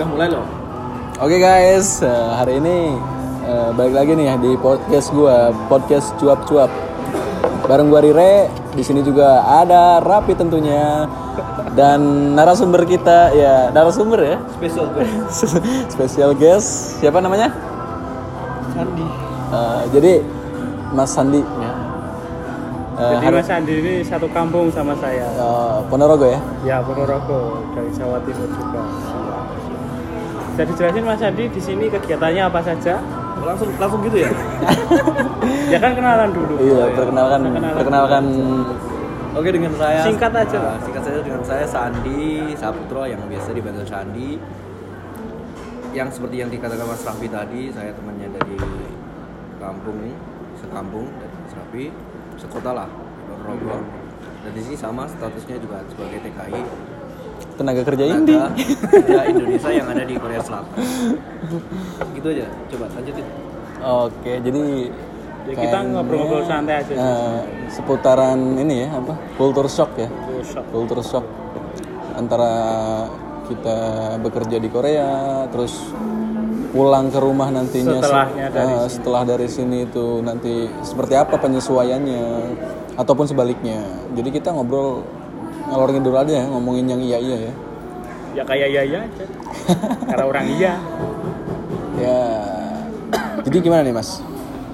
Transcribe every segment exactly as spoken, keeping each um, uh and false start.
Udah mulai loh. Oke guys, uh, hari ini uh, balik lagi nih ya di podcast gua, podcast cuap-cuap. Bareng gua Rire, di sini juga ada Rapi tentunya. Dan narasumber kita ya, narasumber ya. Special guest. Special guest. Siapa namanya? Sandi. Uh, jadi Mas Sandi ya. Uh, Jadi Mas Andi ini satu kampung sama saya. Uh, Ponorogo ya? Ya, Ponorogo, dari Jawa Timur juga. Bisa dijelasin Mas Andi di sini kegiatannya apa saja? Langsung langsung gitu ya? Ya kan kenalan dulu. Iya, perkenalkan Perkenalan perkenalkan. Oke, dengan saya Singkat aja. Uh, singkat saja dengan saya Sandi Saputro yang biasa dipanggil Sandi. Yang seperti yang dikatakan Mas Rafi tadi, saya temannya dari kampung, sekampung dari Mas Rafi. Sekota lah, Ponorogo. Dan di sini sama statusnya juga sebagai T K I, Tenaga kerja Indi. Kerja Indonesia yang ada di Korea Selatan. Gitu aja. Coba lanjutin. Oke, jadi Ya, kita ngobrol-ngobrol santai aja. Uh, seputaran ini ya, apa? Culture shock ya. Shock. Culture shock antara kita bekerja di Korea, terus pulang ke rumah nantinya Setelahnya dari uh, setelah dari sini itu nanti seperti apa penyesuaiannya ataupun sebaliknya. Jadi kita ngobrol ngalor ngidul aja ya, ngomongin yang iya iya ya. Ya kayak iya iya aja. Karena orang iya. Ya. Jadi gimana nih Mas?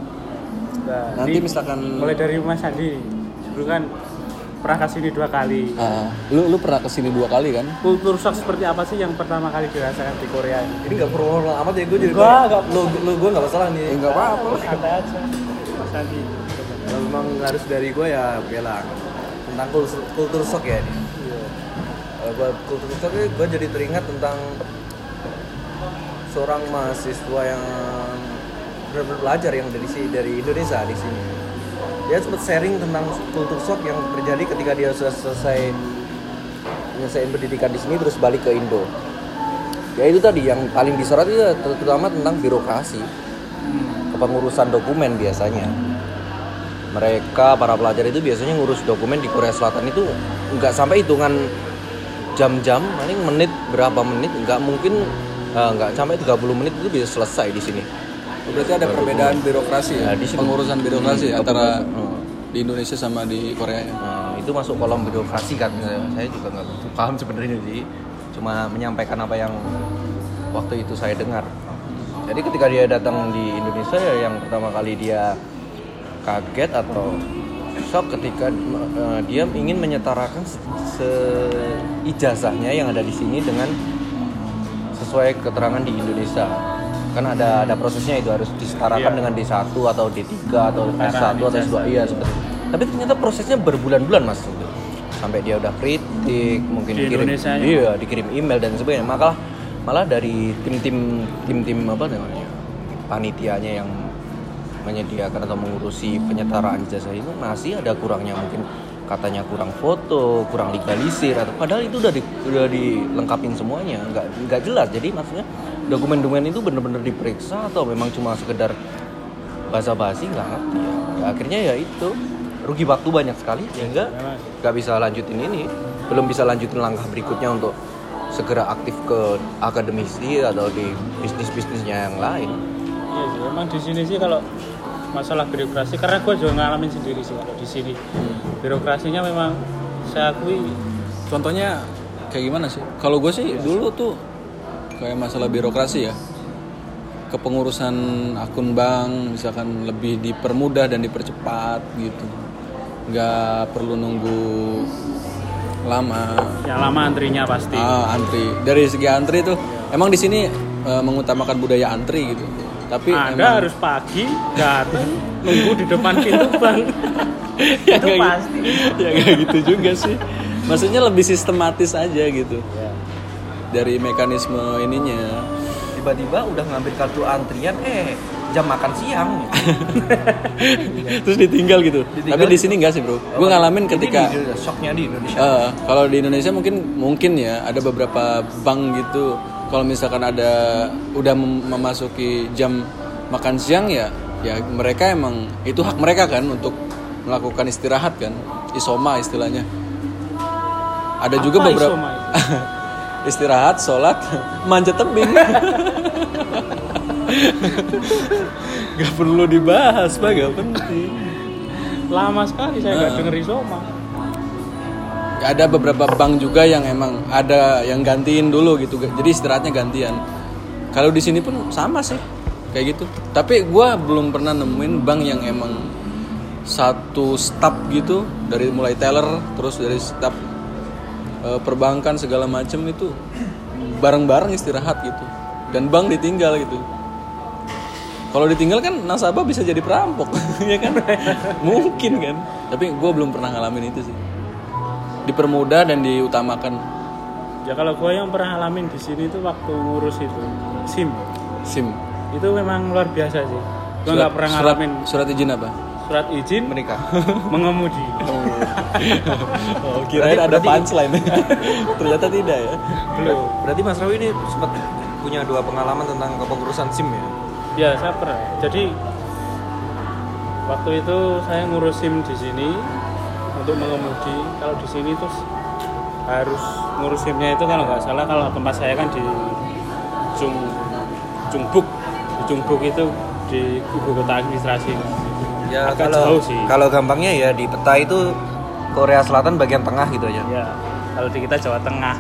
Nah, Nanti di, misalkan mulai dari Mas Andi. Dulu kan pernah kesini dua kali. Uh, lu lu pernah kesini dua kali kan? Kultur shock seperti apa sih yang pertama kali dirasakan di Korea ini? Ini nggak perlu amat ya, gue jadi Enggak, enggak. lo lo gue nggak masalah nih. Enggak apa-apa. Santai aja. Mas Andi. Kalau memang harus dari gue ya bilang tentang kultur, kultur shock ya ini. Iya. Kalau gue kultur shock ini gue jadi teringat tentang seorang mahasiswa yang benar-benar belajar yang dari si dari Indonesia di sini. Dia sempat sharing tentang kultur shock yang terjadi ketika dia sudah selesai menyelesaikan pendidikan di sini terus balik ke Indo. Ya itu tadi yang paling disorot itu terutama tentang birokrasi, kepengurusan dokumen biasanya. Mereka para pelajar itu biasanya ngurus dokumen di Korea Selatan itu nggak sampai hitungan jam-jam, paling menit berapa menit, nggak mungkin uh, nggak sampai tiga puluh menit itu bisa selesai di sini. Berarti ada perbedaan birokrasi ya, ya di sini. pengurusan birokrasi Hmm, antara hmm. di Indonesia sama di Korea ya. Nah, itu masuk kolom birokrasi kan. Saya juga nggak begitu paham sebenarnya sih. Cuma menyampaikan apa yang waktu itu saya dengar. Jadi ketika dia datang di Indonesia ya yang pertama kali dia kaget atau shock ketika uh, dia ingin menyetarakan seijazahnya yang ada di sini dengan sesuai keterangan di Indonesia. Kan ada ada prosesnya itu harus disetarakan iya. dengan D satu atau D tiga atau S satu atau S dua iya seperti itu. Tapi ternyata prosesnya berbulan-bulan Mas. Sampai dia udah kritik, mungkin Di dikirim Indonesia, iya, dikirim email dan sebagainya. Malah malah dari tim-tim tim-tim apa namanya? Panitianya yang menyediakan atau mengurusi penyetaraan ijazah itu masih ada kurangnya, mungkin katanya kurang foto, kurang legalisir atau padahal itu udah di, udah dilengkapin semuanya, nggak nggak jelas. Jadi maksudnya dokumen-dokumen itu benar-benar diperiksa atau memang cuma sekedar basa-basi nggak ngerti ya. Ya akhirnya ya itu rugi waktu banyak sekali ya enggak nggak bisa lanjutin ini, belum bisa lanjutin langkah berikutnya untuk segera aktif ke akademisi atau di bisnis-bisnisnya yang lain. Iya sih, memang di sini sih kalau masalah birokrasi, karena gue juga ngalamin sendiri sih kalau di sini hmm. birokrasinya memang saya akui. Contohnya kayak gimana sih? Kalau gue sih dulu tuh kayak masalah birokrasi ya, kepengurusan akun bank misalkan lebih dipermudah dan dipercepat gitu, nggak perlu nunggu lama. Yang lama antrinya pasti. Ah, antri. Dari segi antri tuh emang di sini e, mengutamakan budaya antri gitu. Tapi Anda emang harus pagi datang nunggu di depan pintu bank. ya, Itu pasti. Ya kayak gitu juga sih. Maksudnya lebih sistematis aja gitu. Ya. Dari mekanisme ininya. Tiba-tiba udah ngambil kartu antrian, eh jam makan siang. Terus ditinggal gitu. Ditinggal Tapi di gitu. sini enggak sih bro. Gue ngalamin ketika. Ini di, shocknya di Indonesia. Uh, kalau di Indonesia mungkin mungkin ya ada beberapa bank gitu. Kalau misalkan ada udah mem- memasuki jam makan siang ya, ya mereka emang itu hak mereka kan untuk melakukan istirahat kan, isoma istilahnya. Ada juga Apa beberapa isoma itu? istirahat, sholat, manjat tebing. Gak perlu dibahas, Pak, gak penting. Lama sekali saya nggak Nah. denger Isoma. Ada beberapa bank juga yang emang ada yang gantiin dulu gitu, jadi istirahatnya gantian. Kalau di sini pun sama sih, kayak gitu. Tapi gue belum pernah nemuin bank yang emang satu staf gitu, dari mulai teller, terus dari staf e, perbankan segala macem itu bareng-bareng istirahat gitu. Dan bank ditinggal gitu. Kalau ditinggal kan nasabah bisa jadi perampok, ya kan? Mungkin kan. Tapi gue belum pernah ngalamin itu sih. Dipermudah dan diutamakan. Ya kalau gue yang pernah ngalamin di sini tuh waktu ngurus itu SIM, SIM. itu memang luar biasa sih. Gue nggak pernah surat, ngalamin surat izin apa? surat izin Menikah. mengemudi. Oh, kirain Berarti- ada berarti- punchline. Ternyata tidak ya. Belum. Berarti Mas Rawi ini sempat punya dua pengalaman tentang kepengurusan SIM ya? Ya saya pernah. Jadi waktu itu saya ngurus SIM di sini untuk mengemudi. Kalau di sini tuh harus ngurus SIM-nya itu kalau nggak salah, kalau tempat saya kan di Cung Cungbuk, di Cungbuk itu di ibu kota administrasi. Ya Agak kalau jauh sih. kalau gampangnya ya di peta itu Korea Selatan bagian tengah gitu aja. Ya, kalau di kita Jawa Tengah.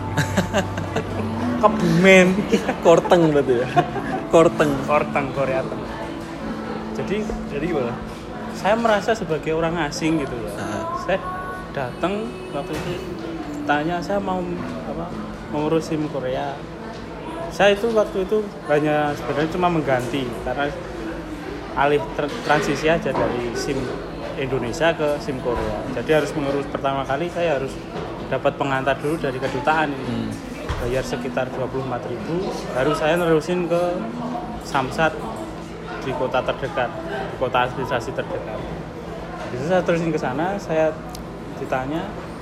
Kebumen, Korteng berarti ya. Korteng. Korteng, Korea Tengah. Jadi Jadi gimana? saya merasa sebagai orang asing gitu ya. Nah. Saya datang waktu itu tanya saya mau apa mengurus SIM Korea. Saya itu waktu itu hanya sebenarnya cuma mengganti karena alih ter- transisi aja dari SIM Indonesia ke SIM Korea. Jadi harus mengurus pertama kali saya harus dapat pengantar dulu dari kedutaan ini. Hmm. Bayar sekitar dua puluh empat ribu, baru saya nerusin ke Samsat di kota terdekat, di kota administrasi terdekat. Itu saya terusin ke sana, saya ditanya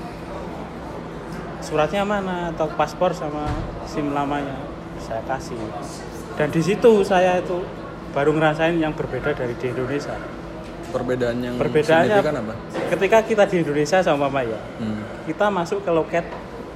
suratnya mana atau paspor sama SIM lamanya, saya kasih. Dan di situ saya itu baru ngerasain yang berbeda dari di Indonesia. Perbedaan yang Perbedaannya signifikan apa? ketika kita di Indonesia sama Mama ya, Hmm. kita masuk ke loket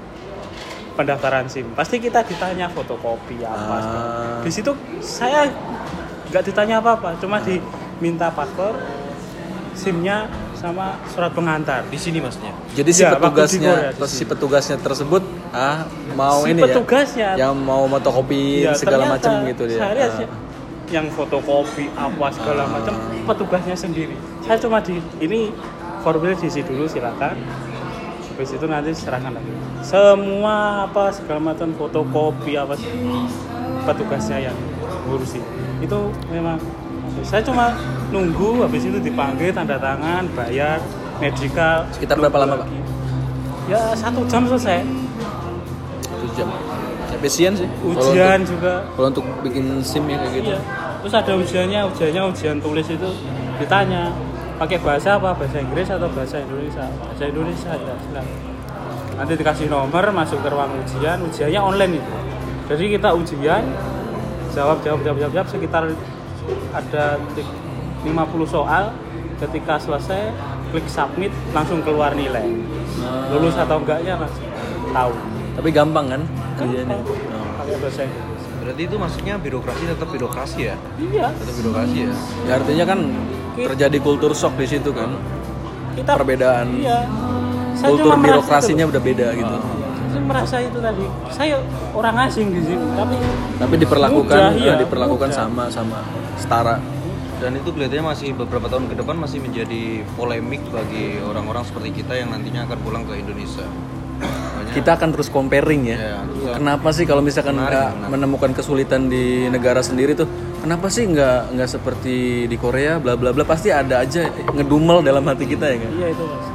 pendaftaran SIM, pasti kita ditanya fotokopi apa. Ah. segala. Di situ saya nggak ditanya apa-apa, cuma diminta paspor, SIM-nya sama surat pengantar. Di sini maksudnya. Jadi si Ya, waktu di petugasnya, Korea, di terus si sini. petugasnya tersebut ah mau Si ini petugasnya, ya, yang mau fotokopi ya, segala ternyata macam gitu dia. saya lihat Ah. sih, yang fotokopi apa segala Ah. macam petugasnya sendiri. Saya cuma di ini formulir diisi dulu silakan. Habis itu nanti serahkan lagi. Semua apa segala macam fotokopi apa sih, petugasnya yang ngurusin. Itu memang saya cuma nunggu, habis itu dipanggil tanda tangan, bayar, medical. Sekitar berapa lama, Pak? lagi. Ya satu jam selesai. Satu jam. Efisien sih. Kalau Ujian untuk- juga. Kalau untuk bikin SIM ya kayak gitu. Iya. Terus ada ujiannya, ujiannya ujian tulis itu ditanya pakai bahasa apa, bahasa Inggris atau bahasa Indonesia? Bahasa Indonesia ya, silakan. Nanti dikasih nomor, masuk ke ruang ujian, ujiannya online itu. Jadi kita ujian, jawab jawab jawab jawab, jawab sekitar ada lima puluh soal. Ketika selesai, klik submit, langsung keluar nilai. Lulus atau enggaknya langsung tahu. Tapi gampang kan kerjanya? Gampang. Oh. Pakai bahasa Inggris. Berarti itu maksudnya birokrasi tetap birokrasi ya? Iya. Tetap birokrasi ya? Ya artinya kan terjadi kultur shock di situ kan. Kita Perbedaan Iya. Saya kultur cuma merasa birokrasinya itu loh. udah beda gitu. Saya merasa itu tadi. Saya orang asing di sini, tapi Tapi diperlakukan Mudah, iya, eh, diperlakukan mudah. sama sama setara. Dan itu kelihatannya masih beberapa tahun ke depan masih menjadi polemik bagi orang-orang seperti kita yang nantinya akan pulang ke Indonesia. Makanya, Kita akan terus comparing ya. Ya, terus- Kenapa sih kalau misalkan Menarik, nggak menarik. menemukan kesulitan di negara sendiri tuh, kenapa sih nggak nggak seperti di Korea, bla bla bla, pasti ada aja ngedumel dalam hati kita ya kan. iya itu pasti.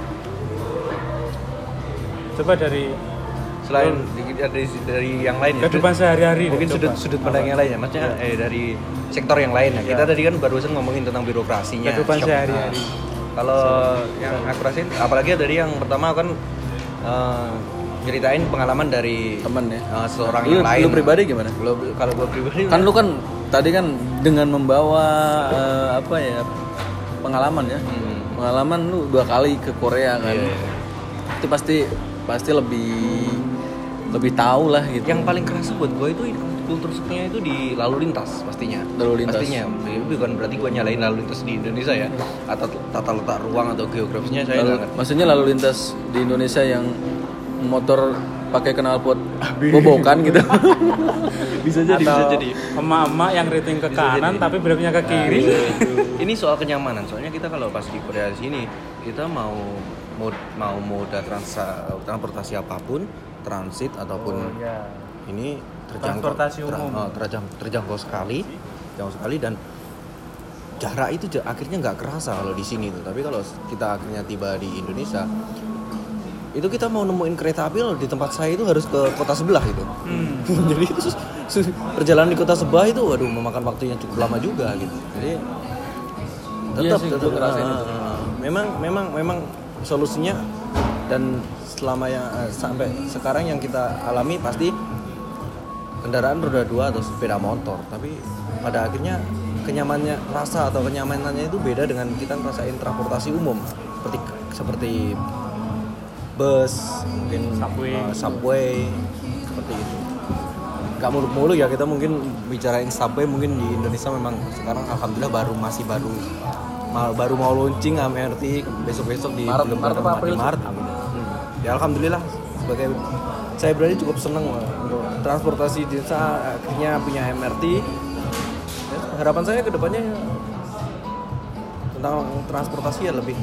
Coba dari selain di- dari dari yang lain ya, kehidupan sehari-hari. mungkin deh, sudut coba. sudut pandang yang lain ya, maksudnya eh, dari sektor yang lain ya. Kita tadi kan barusan ngomongin tentang birokrasinya. Kehidupan shock. sehari-hari. Nah, kalau yang aku rasain, apalagi dari yang pertama kan eh, ceritain pengalaman dari Temen ya. eh, seorang Lu, yang lain. lu pribadi gimana? Kalau kalau gue pribadi Kan lu kan tadi kan dengan membawa eh, apa ya pengalaman ya, Hmm. pengalaman lu dua kali ke Korea kan. Iya, iya. Itu pasti pasti lebih lebih tahu lah gitu. Yang paling kerasa buat gue itu kultur shocknya itu di lalu lintas pastinya. Lalu lintas. Pastinya. Ya, bukan berarti gue nyalain lalu lintas di Indonesia ya. Atau tata letak ruang atau geografisnya saya Lalu, nggak ngerti. maksudnya lalu lintas di Indonesia yang motor pakai knalpot bobokan gitu. Bisa jadi, Atau bisa jadi. emak-emak yang rating ke Bisa kanan jadi. tapi beloknya ke kiri. Ini soal kenyamanan. Soalnya kita kalau pas di Korea di sini kita mau mod, mau moda transa, transportasi apapun, transit ataupun Oh, ya. ini terjangkau Transportasi ter- umum. oh, terjang- terjangkau sekali, jauh sekali dan jarak itu j- akhirnya nggak kerasa kalau di sini tuh. Tapi kalau kita akhirnya tiba di Indonesia, itu kita mau nemuin kereta api loh, di tempat saya itu harus ke kota sebelah gitu. Hmm. Jadi itu sus- sus- perjalanan di kota sebelah itu, waduh, memakan waktu yang cukup lama juga gitu. Jadi Iya tetap sih, tetap gua ngerasain ah, itu. ah, memang memang memang solusinya dan selama yang eh, sampai sekarang yang kita alami pasti kendaraan roda dua atau sepeda motor, tapi pada akhirnya kenyamanannya rasa atau kenyamanannya itu beda dengan kita ngerasain transportasi umum seperti seperti bus, mungkin Subway. uh, subway seperti itu. Gak muluk-muluk ya, kita mungkin bicarain subway mungkin di Indonesia memang sekarang alhamdulillah baru masih baru ma- baru mau launching M R T besok-besok di Maret- bulan Maret apa Maret, April di Maret. Hmm. Ya alhamdulillah sebagai saya berarti cukup senang untuk transportasi di desa akhirnya punya M R T. Ya, harapan saya ke depannya tentang transportasi ya lebih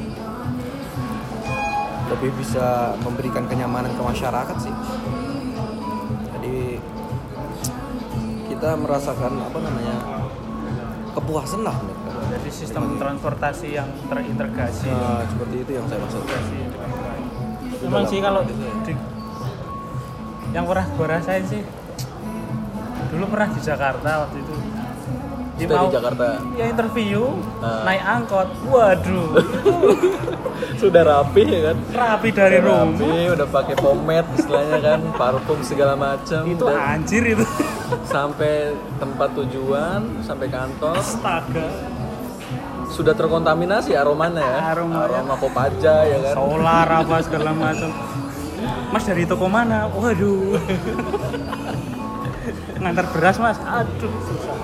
lebih bisa memberikan kenyamanan ke masyarakat sih. Jadi kita merasakan apa namanya kepuasan lah. Jadi sistem transportasi yang terintegrasi. Nah, seperti itu yang saya maksudkan. Memang sih kalau di, yang pernah gue rasain sih dulu pernah di Jakarta waktu itu. Di Kita di mau- Jakarta. Ya interview Nah. naik angkot. Waduh. Sudah rapi ya kan? Rapi dari Udah rumah. rapi, udah pakai pomade istilahnya kan, parfum segala macam. Itu dan anjir itu. sampai tempat tujuan, sampai kantor Astaga. sudah terkontaminasi aromanya ya. Aromanya. Aroma kopaja ya kan. Solar apa segala macam. Mas dari toko mana? Waduh. Ngantar beras mas. Aduh susah.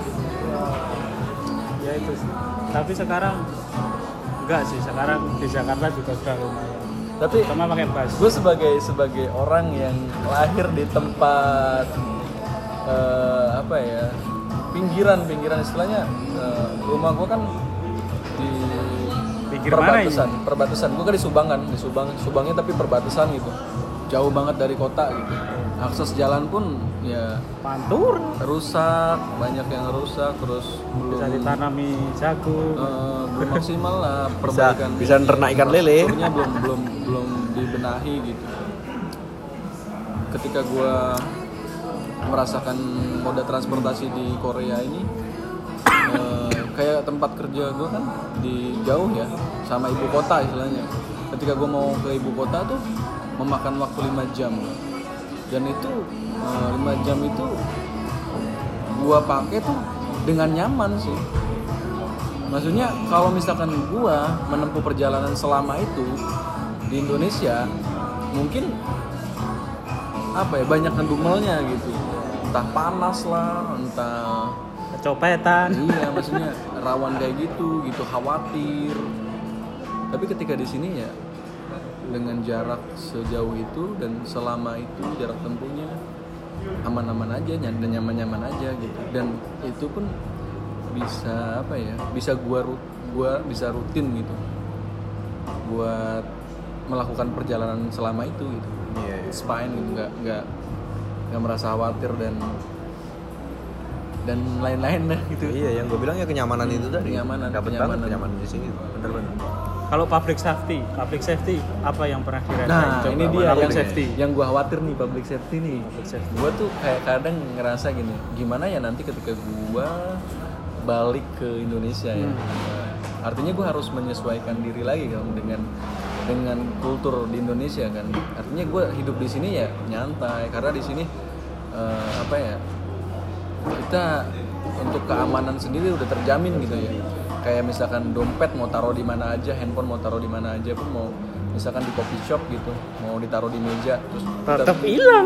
Ya itu sih. Tapi sekarang enggak sih. Sekarang di Jakarta juga sudah lumayan. Tapi Sama pakai bus. gue sebagai sebagai orang yang lahir di tempat eh, apa ya, pinggiran pinggiran istilahnya, eh, rumah gue kan di Pinggir mana ini? perbatasan perbatasan gue kan di Subang kan, di Subang Subangnya tapi perbatasan gitu, jauh banget dari kota gitu. Akses jalan pun ya Pantur. rusak, banyak yang rusak, terus belum Bisa ditanami jagung. eh, belum maksimal lah Bisa perbaikan. bisa ternak ikan lele. Strukturnya belum belum belum dibenahi gitu. Ketika gue merasakan moda transportasi di Korea ini, eh, kayak tempat kerja gue kan di jauh ya sama ibu kota istilahnya. Ketika gue mau ke ibu kota tuh memakan waktu lima jam, dan itu eh, lima jam itu gue pakai tuh dengan nyaman sih. Maksudnya kalau misalkan gua menempuh perjalanan selama itu di Indonesia, mungkin apa ya, banyak handumelnya gitu. Entah panas lah, entah Kecopetan. iya, maksudnya rawan kayak gitu, gitu khawatir. Tapi ketika di sini ya dengan jarak sejauh itu dan selama itu jarak tempuhnya aman-aman aja, dan nyaman-nyaman aja gitu. Dan itu pun bisa apa ya, bisa gua ru- gua bisa rutin gitu buat melakukan perjalanan selama itu gitu. Iya, iya. It's fine gitu, nggak nggak nggak merasa khawatir dan dan lain-lain dah gitu. Iya, yang gue bilang ya kenyamanan itu tadi. Kenyamanan, Dapat kenyamanan. banget kenyamanan di sini. Bener-bener. Kalau public safety, public safety apa yang pernah dirasain? Nah, Coba, ini dia public yang safety. yang gua khawatir nih, public safety nih. Public safety. Gua tuh kayak kadang ngerasa gini, gimana ya nanti ketika gua balik ke Indonesia ya. Hmm. Artinya gua harus menyesuaikan diri lagi kan dengan dengan kultur di Indonesia kan. Artinya gua hidup di sini ya nyantai, karena di sini eh, apa ya? Kita untuk keamanan sendiri udah terjamin gitu ya. Kayak misalkan dompet mau taruh di mana aja, handphone mau taruh di mana aja pun, mau misalkan di coffee shop gitu mau ditaruh di meja terus tetap hilang.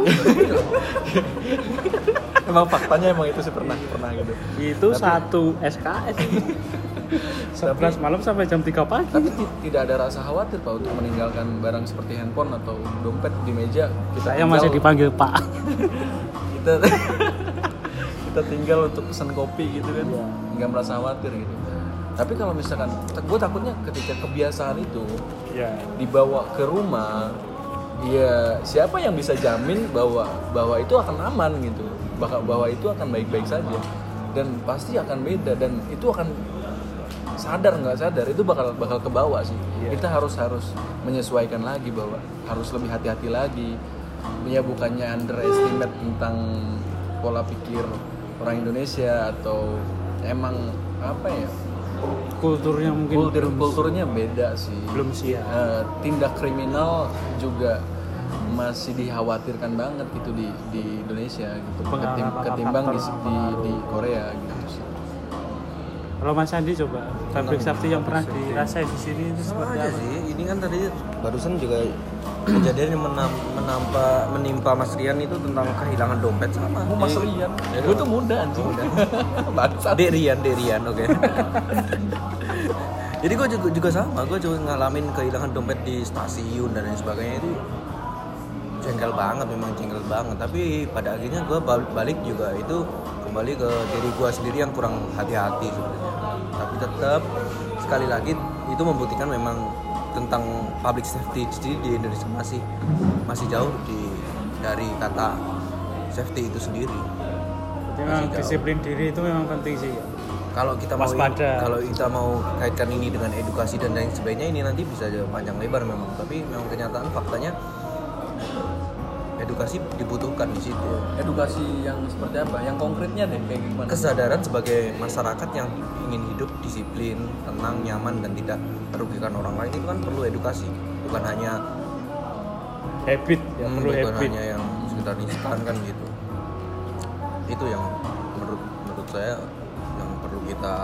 emang faktanya emang itu sih pernah pernah gitu. Itu tapi, satu S K S sebelas malam sampai jam tiga pagi. Tapi t- tidak ada rasa khawatir Pak untuk meninggalkan barang seperti handphone atau dompet di meja. Kita Saya tinggal, masih dipanggil Pak. kita kita tinggal untuk pesan kopi gitu kan, ya. Nggak merasa khawatir gitu. Tapi kalau misalkan, gue takutnya ketika kebiasaan itu ya. Dibawa ke rumah, ya siapa yang bisa jamin bahwa bahwa itu akan aman gitu, bahwa bahwa itu akan baik-baik saja, dan pasti akan beda dan itu akan sadar nggak sadar itu bakal bakal ke bawah sih. Yeah. Kita harus harus menyesuaikan lagi bahwa harus lebih hati-hati lagi. Ya bukannya underestimate tentang pola pikir orang Indonesia atau emang apa ya? Kulturnya mungkin kultur kulturnya beda sih. Belum siap. Uh, tindak kriminal juga masih dikhawatirkan banget gitu di di Indonesia gitu. Ketim, ketimbang di, di di Korea gitu sih. Kalau Mas Andi coba public safety yang pernah dirasain di sini itu sama seperti aja apa? Sih. Ini kan tadi barusan juga kejadian yang menam, menampa menimpa Mas Rian itu tentang kehilangan dompet sama. Oh, Mas Rian. Ya, gue tuh muda anjing. Bangsat. Dek Rian, Dek Rian, oke. Okay. Jadi gue juga, juga sama, gue juga ngalamin kehilangan dompet di stasiun dan lain sebagainya itu jengkel banget, memang jengkel banget. Tapi pada akhirnya gue balik juga itu kembali ke diri gue sendiri yang kurang hati-hati sebenarnya. Tapi tetap sekali lagi itu membuktikan memang tentang public safety di Indonesia masih masih jauh di dari kata safety itu sendiri. Jadi memang disiplin diri itu memang penting sih. Kalau kita mau kalau kita mau kaitkan ini dengan edukasi dan lain sebagainya ini nanti bisa panjang lebar memang. Tapi memang kenyataan faktanya edukasi dibutuhkan di situ. Edukasi yang seperti apa? Yang konkretnya deh kayak gimana? Kesadaran sebagai masyarakat yang ingin hidup disiplin, tenang, nyaman dan tidak merugikan orang lain itu kan perlu edukasi, bukan hanya habit ya, hmm, perlu bukan habit. hanya yang sekedar instan kan gitu. Itu yang menurut menurut saya yang perlu kita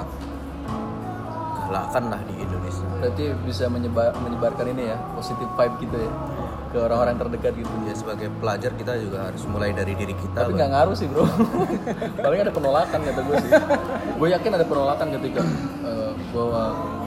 galakkan lah di Indonesia. Berarti bisa menyebar, menyebarkan ini ya, positive vibe gitu ya ke orang-orang terdekat gitu. Ya sebagai pelajar kita juga harus mulai dari diri kita. Tapi nggak ngaruh sih bro. Paling ada penolakan kata gue sih. Gue yakin ada penolakan ketika uh, bahwa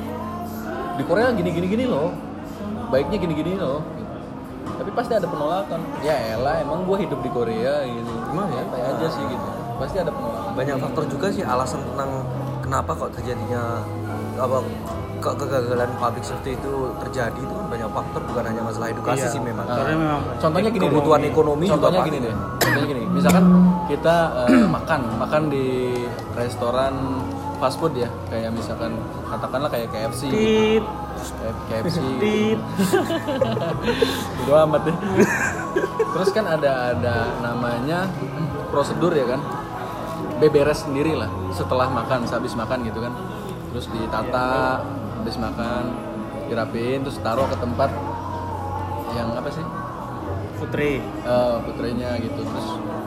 di Korea gini-gini gini loh, baiknya gini-gini loh. Gitu. Tapi pasti ada penolakan. Ya elah, emang gue hidup di Korea gitu. Emang ya, kayak aja sih gitu. Pasti ada penolakan. Banyak faktor juga sih alasan tentang kenapa kok terjadinya apa ke kegagalan public safety itu terjadi itu kan banyak faktor, bukan hanya masalah edukasi iya. sih memang. Uh, memang. Contohnya gini, kebutuhan ekonomi contohnya juga gini deh. Contohnya gini, misalkan kita uh, makan makan di restoran fast food ya, kayak misalkan katakanlah kayak K F C. Tit. K F C. Tit. Udah amat deh. Terus kan ada ada namanya prosedur ya kan. Beberes sendiri lah setelah makan, sehabis makan gitu kan. Terus ditata, habis makan, dirapiin, terus taruh ke tempat yang apa sih? Putri. Uh, putrinya gitu. Terus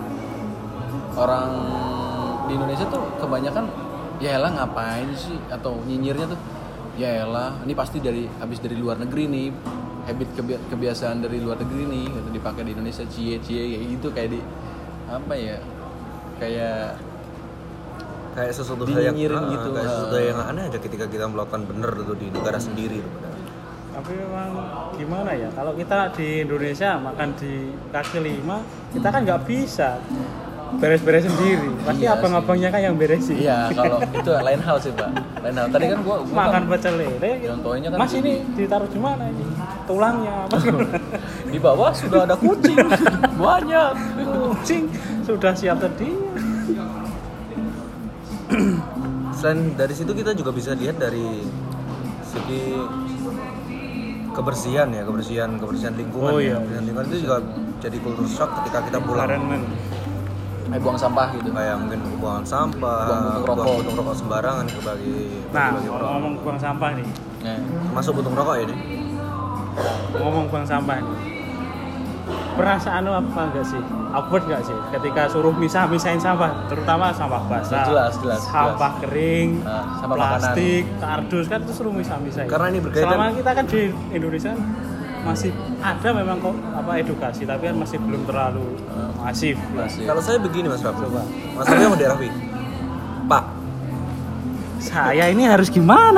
orang di Indonesia tuh kebanyakan ya elah ngapain sih, atau nyinyirnya tuh ya elah ini pasti dari habis dari luar negeri nih, habit kebi- kebiasaan dari luar negeri nih gitu dipakai di Indonesia, cie cie kayak gitu, kayak di apa ya, kayak kayak sesuatu hal yang gitu, kayak sesuatu yang aneh aja ketika kita melakukan bener itu di negara hmm. sendiri itu. Tapi memang gimana ya, kalau kita di Indonesia makan di kaki lima kita kan nggak bisa beres-beres sendiri, pasti iya abang-abangnya kan yang beresin. Iya, kalau itu lain hal sih pak, lain hal. Tadi kan gua, gua makan kan, pecel lele, contohnya kan mas ini ditaruh di mana ini? Tulangnya apa? Di bawah sudah ada kucing banyak, kucing sudah siap tadi. Selain dari situ kita juga bisa lihat dari segi kebersihan ya, kebersihan kebersihan lingkungan. Oh, ya. iya. Kebersihan lingkungan itu juga jadi culture shock ketika kita pulang. Eh, buang sampah gitu. Kayak mungkin buang sampah, buang puntung rokok, buang puntung rokok sembarangan ke bagi. Nah, bagi ngomong buang sampah nih. Nah. Masuk puntung rokok ya ini. Ngomong buang sampah nih. Perasaan lo apa enggak sih? Awkward enggak sih ketika suruh misah-misahin sampah, terutama sampah basah, jelas, jelas, sampah jelas. kering, uh, sampah plastik, kardus kan itu suruh misah-misahin. Karena ini berkaitan. Selama kita kan di Indonesia masih ada memang kok apa edukasi, tapi kan masih belum terlalu uh, masif. Masih. Kalau saya begini Mas Raffi. Coba. Mas Raffi sama Raffi. Pak. Saya ini harus gimana?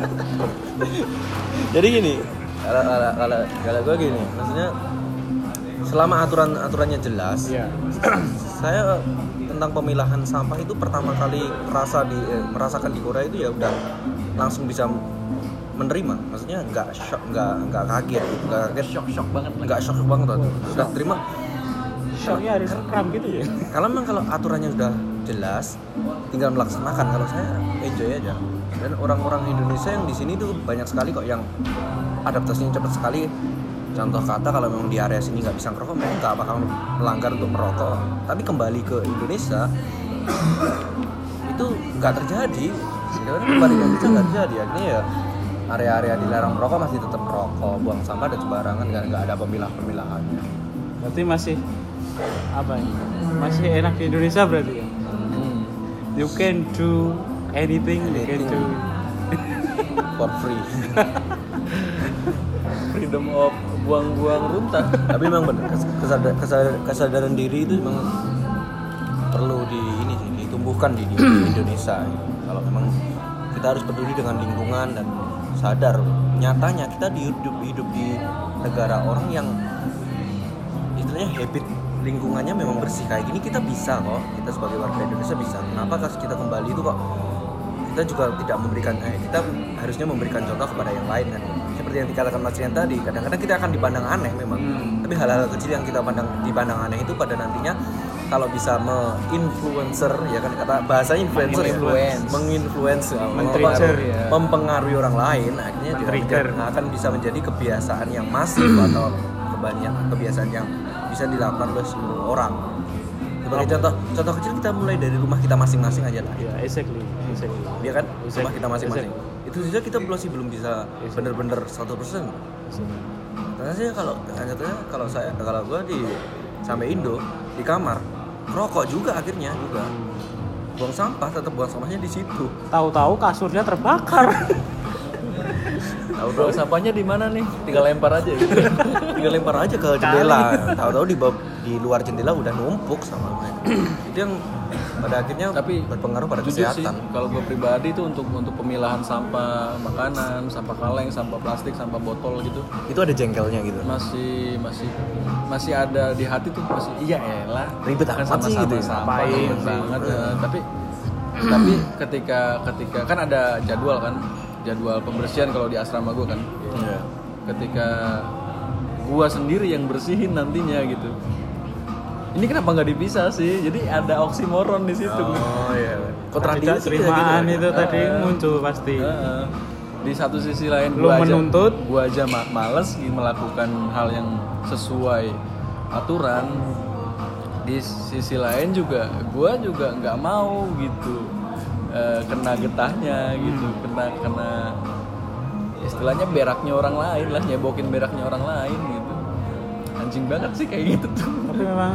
Jadi gini, kalau kalau kalau, kalau gue gini, maksudnya selama aturan-aturannya jelas, Iya. saya tentang pemilahan sampah itu pertama kali merasa di eh, merasakan di Korea itu ya udah langsung bisa menerima, maksudnya nggak shock, nggak nggak kaget, gitu. nggak kaget, shock shock banget nggak shock banget tuh, sudah terima. Shocknya hari kram gitu ya. Kalau memang kalau aturannya sudah jelas, tinggal melaksanakan. Kalau saya enjoy aja. Dan orang-orang Indonesia yang di sini tuh banyak sekali kok yang adaptasinya cepat sekali. Contoh kata kalau memang di area sini nggak bisa ngerokok, mereka nggak bakal melanggar untuk merokok. Tapi kembali ke Indonesia itu nggak terjadi. Karena kembali ke Indonesia nggak terjadi. Akhirnya ya area-area dilarang merokok masih tetap merokok, buang sampah dan sembarangan, nggak ada pemilah-pemilahannya. Berarti masih apa ini? Masih enak di Indonesia berarti ya. Hmm. You can do anything, you can do. For free. Freedom of buang-buang runtah. Tapi memang benar kesadaran, kesadaran, kesadaran diri itu memang perlu di ini sih ditumbuhkan di, di Indonesia. Kalau memang kita harus peduli dengan lingkungan dan sadar nyatanya kita hidup hidup di negara orang yang istilahnya habit lingkungannya memang bersih kayak gini, kita bisa kok, kita sebagai warga Indonesia bisa. Kenapa kalau kita kembali itu kok kita juga tidak memberikan eh, kita harusnya memberikan contoh kepada yang lain kan. Seperti yang dikatakan Mas Rian tadi, kadang-kadang kita akan dipandang aneh memang. Hmm. Tapi hal-hal kecil yang kita pandang dipandang aneh itu pada nantinya kalau bisa me-influencer ya kan, kata bahasa influencer ya, menginfluence, Men-trigger, ya. mempengaruhi orang lain, akhirnya juga Men-trigger. menjadi- akan bisa menjadi kebiasaan yang masif atau kebanyakan kebiasaan yang bisa dilakukan oleh seluruh orang. Sebagai contoh, contoh kecil kita mulai dari rumah kita masing-masing aja lah. Ya, exactly, exactly. Iya kan? Exactly. Rumah kita masing-masing. Itu saja kita masih belum bisa benar-benar seratus persen. Karena saya kalau ternyata kalau saya kalau gua di sampai Indo di kamar rokok juga akhirnya juga. Buang sampah tetap buang sampahnya di situ. Tahu-tahu kasurnya terbakar. Tahu-tahu Buang sampahnya di mana nih? Tinggal lempar aja gitu. tinggal lempar aja ke jendela. Tahu-tahu di bab- di luar jendela udah numpuk sama mereka. Itu yang pada akhirnya Tapi berpengaruh pada jujur sih, kesehatan. kalau gue pribadi tuh untuk untuk pemilahan sampah makanan, sampah kaleng, sampah plastik, sampah botol gitu Itu ada jengkelnya gitu. masih masih masih ada di hati tuh masih iya elah Ribet kan amat sih sama-sama gitu ya. sampah Ngapain ribet sih? banget eh, tapi tapi ketika ketika kan ada jadwal kan jadwal pembersihan kalau di asrama gue kan Iya. ketika gua sendiri yang bersihin nantinya gitu ini kenapa nggak dipisah sih jadi ada oksimoron di situ. Oh iya. Tidak terimaan itu tadi muncul pasti. Heeh. Di satu sisi lain Lu gua aja, menuntut. gua aja ma- males melakukan hal yang sesuai aturan. Di sisi lain juga gua juga nggak mau gitu eh, kena getahnya gitu, kena kena istilahnya beraknya orang lain lah, nyebokin beraknya orang lain gitu. Anjing banget sih kayak gitu tuh. Tapi memang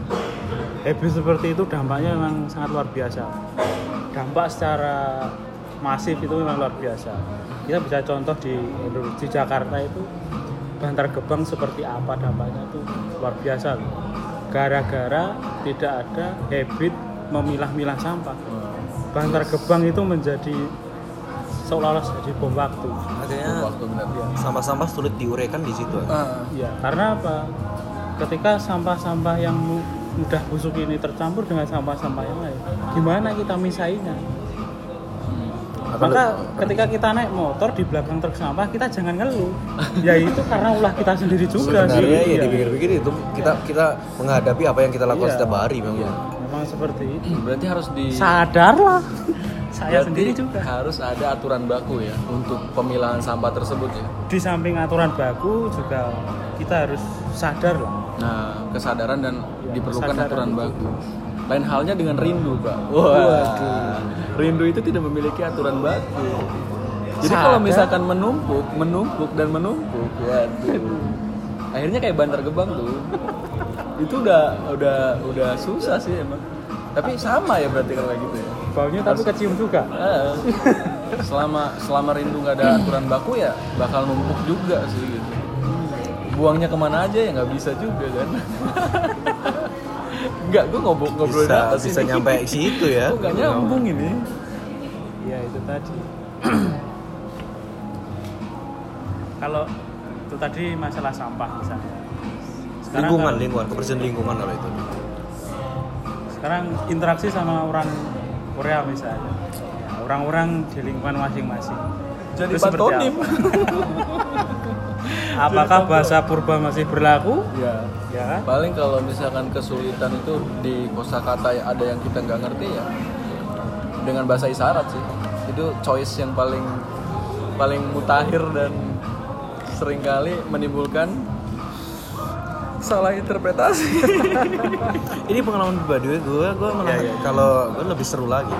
habit seperti itu dampaknya memang sangat luar biasa. Dampak secara masif itu memang luar biasa. Kita bisa contoh di di Jakarta itu Bantar Gebang seperti apa dampaknya itu luar biasa loh. Gara-gara tidak ada habit memilah-milah sampah. Bantar Gebang itu menjadi seolah-olah jadi bom waktu. Akhirnya Waktu benar. sampah-sampah sulit diuraikan di situ. Ah, Iya, karena apa? Ketika sampah-sampah yang mu- mudah busuk ini tercampur dengan sampah-sampah yang lain, gimana kita misahinya? Maka ketika kita naik motor di belakang truk sampah, kita jangan ngeluh. Ya itu karena ulah kita sendiri juga sih. Sebenarnya ya Iya. dipikir-pikir itu kita kita menghadapi apa yang kita lakukan Iya. setiap hari memang. Iya, memang seperti itu. berarti harus di Sadarlah. Saya berarti sendiri juga. harus ada aturan baku ya untuk pemilahan sampah tersebut ya. Di samping aturan baku juga kita harus sadar lah. Nah, kesadaran dan Ya, diperlukan kesadaran aturan itu. baku. Lain halnya dengan rindu, Pak. Wah. Rindu itu tidak memiliki aturan baku. Jadi Sadar. kalau misalkan menumpuk, menumpuk dan menumpuk, waduh. Akhirnya kayak Bantar Gebang tuh. Itu udah udah udah susah sih emang. Tapi sama ya berarti kalau kayak gitu ya. Baunya tapi kecium juga. Ah, selama selama rindu nggak ada aturan baku ya bakal numpuk juga sih gitu. buangnya kemana aja ya nggak bisa juga kan. Enggak, gue ngobrol ngobrol bisa bisa ini. Nyampe ke situ ya. Gue nggak nyambung ini. Ya itu tadi. Kalau itu tadi masalah sampah misalnya. Sekarang lingkungan, kalau, lingkungan, kebersihan lingkungan kalau itu. Sekarang interaksi sama orang Korea misalnya, ya, orang-orang di lingkungan masing-masing. Jadi pantonim. Apakah bahasa purba masih berlaku? Ya. Ya kan? Paling kalau misalkan kesulitan itu di kosakata ada yang kita nggak ngerti ya dengan bahasa isyarat sih. Itu choice yang paling paling mutakhir dan seringkali menimbulkan salah interpretasi. Ini pengalaman pribadi gue, gue malah ya, ya. Kalau gue lebih seru lagi.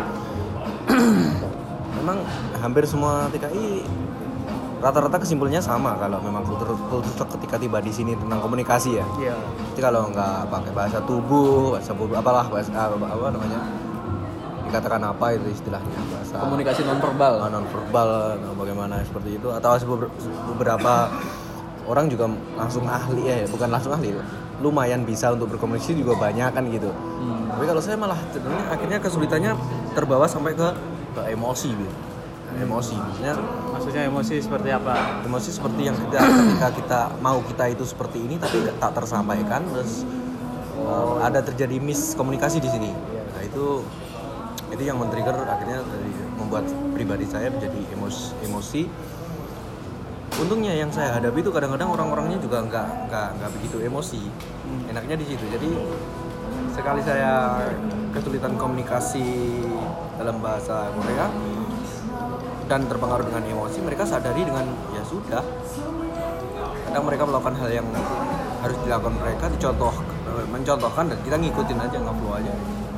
Memang hampir semua T K I rata-rata kesimpulannya sama kalau memang kultur kultur ketika tiba di sini tentang komunikasi ya. Iya. Jadi kalau nggak pakai bahasa tubuh, bahasa tubuh apalah bahasa apa, apa namanya? Dikatakan apa itu istilahnya bahasa komunikasi nonverbal. Nonverbal bagaimana seperti itu atau beberapa orang juga langsung ahli ya, bukan langsung ahli. Lumayan bisa untuk berkomunikasi juga banyak kan gitu. Hmm. Tapi kalau saya malah cenderung akhirnya kesulitannya terbawa sampai ke, ke emosi gitu. Emosi maksudnya maksudnya emosi seperti apa? Emosi seperti yang kita ketika kita mau kita itu seperti ini tapi tak tersampaikan terus oh. uh, ada terjadi miskomunikasi di sini. Nah itu itu yang men-trigger akhirnya dari, membuat pribadi saya menjadi emos, emosi. Untungnya yang saya hadapi itu kadang-kadang orang-orangnya juga nggak nggak nggak begitu emosi. Enaknya di situ. Jadi sekali saya kesulitan komunikasi dalam bahasa Korea dan terpengaruh dengan emosi, mereka sadari dengan ya sudah. Kadang mereka melakukan hal yang harus dilakukan mereka, dicontoh, mencontohkan dan kita ngikutin aja, nge-flow aja.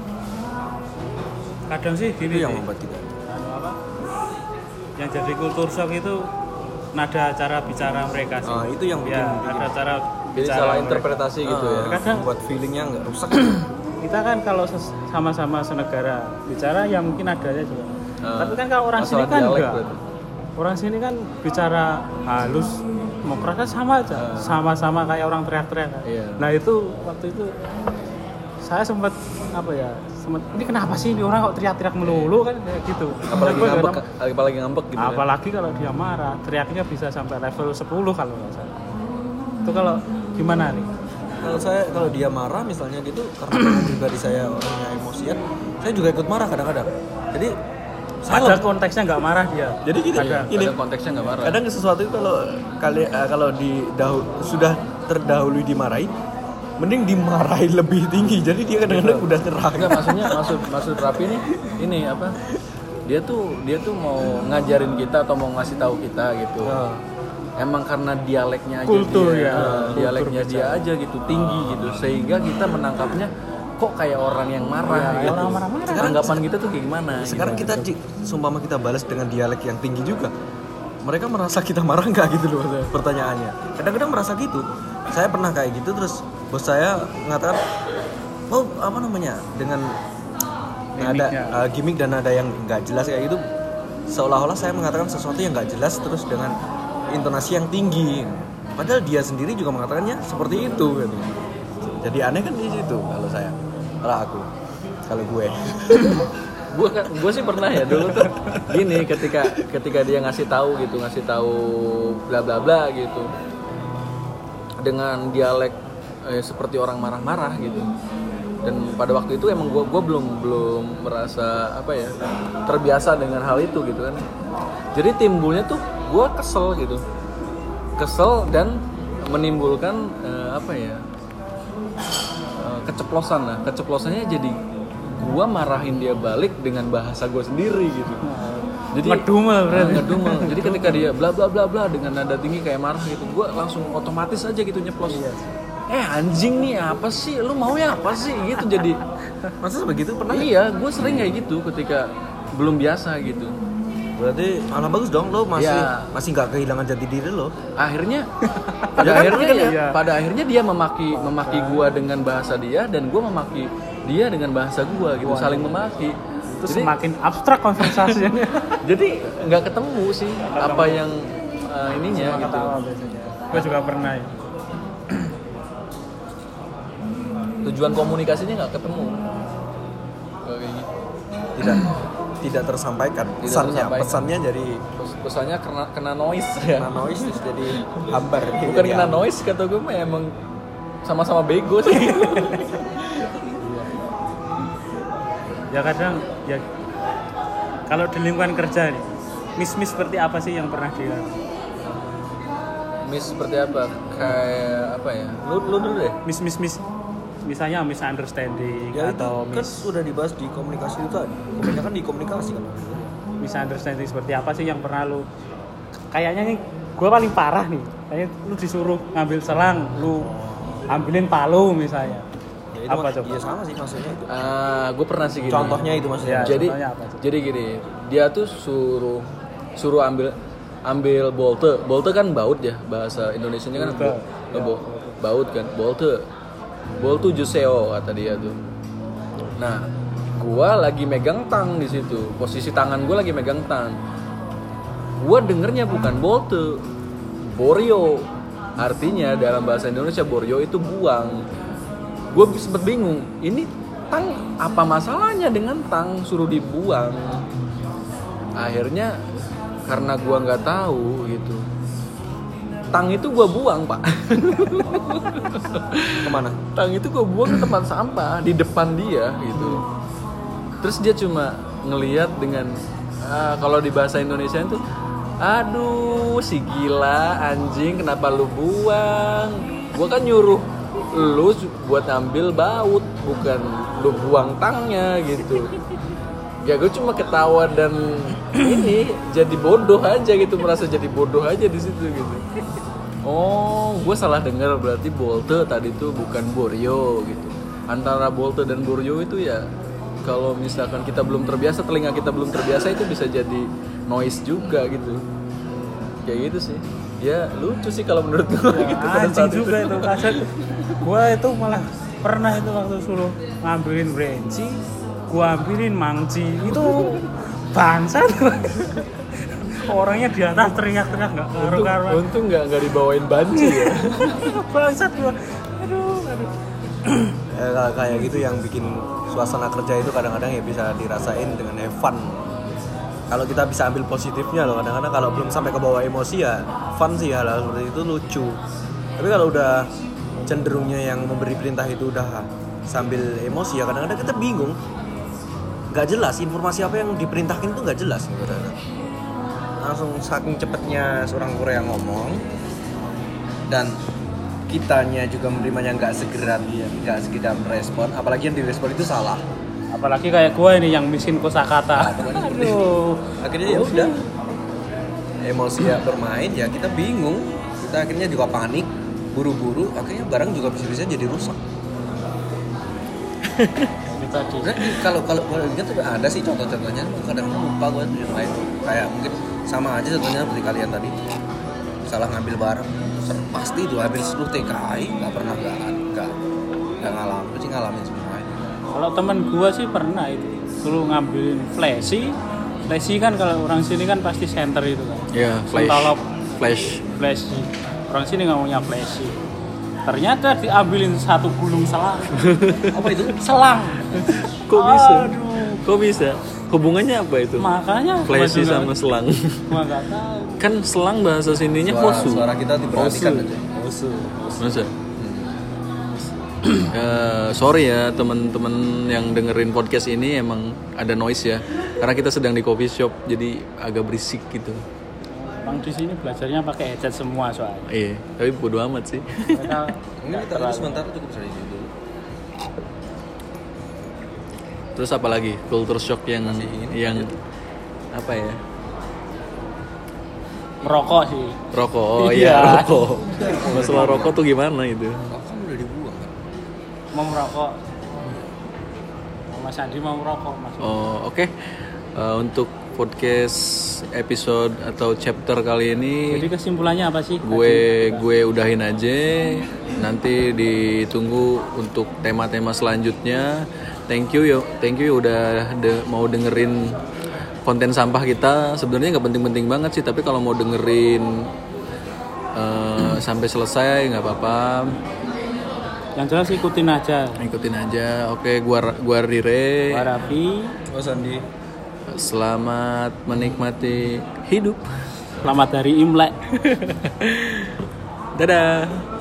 Kadang sih gini itu yang sih, membuat kita. Apa? Yang jadi kultur shock itu nada cara bicara mereka sih. Ah, itu yang bikin, ya, bikin. ada cara jadi bicara salah mereka. Interpretasi ah, gitu ya. Kadang buat feelingnya nggak rusak. Kita kan kalau sama-sama senegara bicara ya mungkin adanya juga. Uh, Tapi kan kalau orang sini kan enggak. Berarti. Orang sini kan bicara halus, mau keras kan sama aja, uh. sama-sama kayak orang teriak-teriak. Iya. Nah itu waktu itu saya sempat apa ya, sempat ini kenapa sih ini orang kok teriak-teriak melulu kan kayak gitu. Apalagi nah, ngambek, apalagi ngambek gitu. Apalagi kan? Kalau dia marah, teriaknya bisa sampai level sepuluh kalau nggak salah. Itu kalau gimana nih? Kalau saya kalau dia marah misalnya gitu karena pribadi saya orangnya emosian, saya juga ikut marah kadang-kadang. Jadi ada konteksnya nggak marah dia. Jadi gini, ada, ini konteksnya nggak marah. Kadang sesuatu itu kalau kali uh, kalau di dahulu, sudah terdahului dimarahi, mending dimarahi lebih tinggi. Jadi dia kadang-kadang udah cerah. Enggak, maksudnya maksud maksud Rapi nih ini apa? Dia tuh dia tuh mau ngajarin kita atau mau ngasih tahu kita gitu. Oh. Emang karena dialeknya aja kultur dia, ya, uh, dialeknya kultur dia aja gitu tinggi oh. gitu sehingga kita menangkapnya kok kayak orang yang marah ya, gitu. Orang marah-marah. Tanggapan kita tuh kayak gimana? Sekarang gitu. kita sumpama kita balas dengan dialek yang tinggi juga. Mereka merasa kita marah nggak gitu loh pertanyaannya. Kadang-kadang merasa gitu. Saya pernah kayak gitu terus bos saya mengatakan, "Oh, apa namanya?" dengan nada uh, gimmick dan nada yang nggak jelas kayak gitu. Seolah-olah saya mengatakan sesuatu yang nggak jelas terus dengan intonasi yang tinggi. Padahal dia sendiri juga mengatakannya seperti itu gitu. Jadi aneh kan di situ kalau saya. Kalau aku, kalau gue. gue gue sih pernah ya dulu tuh gini ketika ketika dia ngasih tahu gitu, ngasih tahu bla bla bla gitu. Dengan dialek eh, seperti orang marah-marah gitu. Dan pada waktu itu emang gue gue belum belum merasa apa ya terbiasa dengan hal itu gitu kan. Jadi timbulnya tuh gue kesel gitu, kesel dan menimbulkan eh, apa ya eh, keceplosan lah, keceplosannya jadi gue marahin dia balik dengan bahasa gue sendiri gitu. Jadi ngedumel berarti. Nah, ngedumel. Jadi ketika dia bla bla bla bla dengan nada tinggi kayak marah gitu, gue langsung otomatis aja gitu nyeplos. Iya. Eh anjing nih apa sih? Lu maunya apa sih? Gitu jadi. Masa begitu pernah? Iya, gue sering kayak gitu ketika belum biasa gitu. Berarti malah bagus dong, lo masih ya. masih nggak kehilangan jati diri lo. Akhirnya, pada ya, akhirnya kan, ya, pada akhirnya dia memaki memaki gue dengan bahasa dia dan gue memaki dia dengan bahasa gue gitu, Wah, saling memaki. Terus jadi, semakin abstrak konversasinya. Jadi nggak ketemu sih ketemu. apa yang uh, ininya gitu. Gue juga pernah ya. tujuan komunikasinya nggak ketemu. Kayak gitu. Tidak tidak tersampaikan Tidak pesannya tersampaikan. pesannya jadi Pes- pesannya kena kena noise ya. kena noise terus jadi hambar. Bukan Jadi kena hambar. noise, kata gue mah emang sama-sama bego sih. Ya kadang ya kalau di lingkungan kerja nih, miss-miss seperti apa sih yang pernah dilakukan? Miss seperti apa? Kayak apa ya? Lu lu dulu deh. Miss-miss-miss misalnya misunderstanding Ya itu atau kan miss sudah dibahas di komunikasi itu tadi. Kebanyakan di komunikasi kan. misunderstanding seperti apa sih yang pernah lu kayaknya nih gue paling parah nih kayaknya lu disuruh ngambil selang lu ambilin palu misalnya Ya, itu apa mas- coba Iya sama sih maksudnya itu. Ah, gue pernah sih gini. Contohnya itu maksudnya. Ya. jadi contohnya apa tuh? jadi gini, dia tuh suruh suruh ambil ambil bolte. Bolte kan baut ya, bahasa Indonesianya kan Bolte. bo- bo- baut kan, bolte. Bolte juseo kata dia tuh. Nah, gua lagi megang tang di situ. Posisi tangan gua lagi megang tang. Gua dengernya bukan bolte, borio. Artinya dalam bahasa Indonesia borio itu buang. Gue sempet bingung, ini tang apa masalahnya dengan tang suruh dibuang? Akhirnya karena gua nggak tahu gitu, tang itu gua buang pak. Kemana? Tang itu gua buang ke tempat sampah di depan dia gitu. Terus dia cuma ngelihat dengan ah, kalau di bahasa Indonesia itu, aduh si gila anjing kenapa lu buang? Gua kan nyuruh lu buat ambil baut, bukan lu buang tangnya gitu. Ya gue cuma ketawa dan ini jadi bodoh aja gitu, merasa jadi bodoh aja di situ gitu. Oh, gue salah dengar, berarti bolte tadi tuh bukan borio gitu. Antara bolte dan borio itu ya kalau misalkan kita belum terbiasa, telinga kita belum terbiasa itu bisa jadi noise juga gitu. Kayak gitu sih. Ya lucu sih kalau menurut gue gitu pada anjing saat juga itu. itu kaset gua itu malah pernah itu waktu suruh ngambilin renci gua ambilin mangci itu bangsat. Orangnya di atas teriak-teriak nggak Untung, karu-karuan. untung nggak nggak dibawain banci ya. Bangsat gua. Aduh, aduh. Eh, kayak- kayak gitu yang bikin suasana kerja itu kadang-kadang ya bisa dirasain dengan have fun. Kalau kita bisa ambil positifnya loh, kadang-kadang kalau belum sampai ke bawah emosi ya fun sih, hal-hal seperti itu lucu. Tapi kalau udah cenderungnya yang memberi perintah itu udah sambil emosi ya kadang-kadang kita bingung, nggak jelas informasi apa yang diperintahkan itu nggak jelas gitu. Kadang-kadang. Langsung saking cepatnya seorang Korea ngomong dan kitanya juga menerimanya nggak segera, nggak segera merespon, apalagi yang direspon itu salah. Apalagi kayak gua ini yang miskin kosakata. Aduh. Akhirnya ya udah emosi ya bermain ya kita bingung, kita akhirnya juga panik, buru-buru, akhirnya barang juga bisa-bisa jadi rusak. Itu tadi. Nah, kalau kalau kalau ingat tuh ada sih contoh-contohnya, kadang lupa gue yang lain kayak mungkin sama aja contohnya seperti kalian tadi salah ngambil barang, ser- pasti itu hampir seluruh T K I nggak pernah nggak nggak nggak ngalamin sih ngalamin semuanya. Kalau teman gua sih pernah itu suruh ngambilin flashy. Flashy kan kalau orang sini kan pasti center itu kan. Ya, flash. Sentalop Flash. flashy. Orang sini ngomongnya flashy. Ternyata diambilin satu gulung selang. Apa itu? Selang. Kok bisa? Aduh. Kok bisa? Hubungannya apa itu? Makanya Flashy gua juga- sama selang. gua nggak tahu. Kan selang bahasa sininya Suara, hosu. suara kita diperhatikan Hosu. aja. Musuh. Masa? Eh, sorry ya teman-teman yang dengerin podcast ini, emang ada noise ya karena kita sedang di coffee shop jadi agak berisik gitu. Bang di sini belajarnya pakai headset semua soalnya. Iya, tapi bodo amat sih. Mereka Ini nggak kita terlalu- sebentar cukup dari situ. Terus apa lagi? Culture shock yang Masih ini, yang lanjut. apa ya? merokok sih. Rokok. Oh Iya. iya, rokok. Masalah rokok tuh gimana itu? Oh, kan udah dibuang kan? Mau merokok. Mas Andi mau merokok, Mas. Oh, oke. Eh, untuk podcast episode atau chapter kali ini Jadi kesimpulannya apa sih? gue gue udahin aja, nanti ditunggu untuk tema-tema selanjutnya. Thank you yo thank you udah de- mau dengerin konten sampah kita. Sebenarnya nggak penting-penting banget sih, tapi kalau mau dengerin uh, sampai selesai nggak apa-apa. Yang jelas ikutin aja. Ikutin aja. Oke, gua gua Rire. Gua Raffi. Gua Sandi. Selamat menikmati hidup. Selamat hari Imlek. Dadah.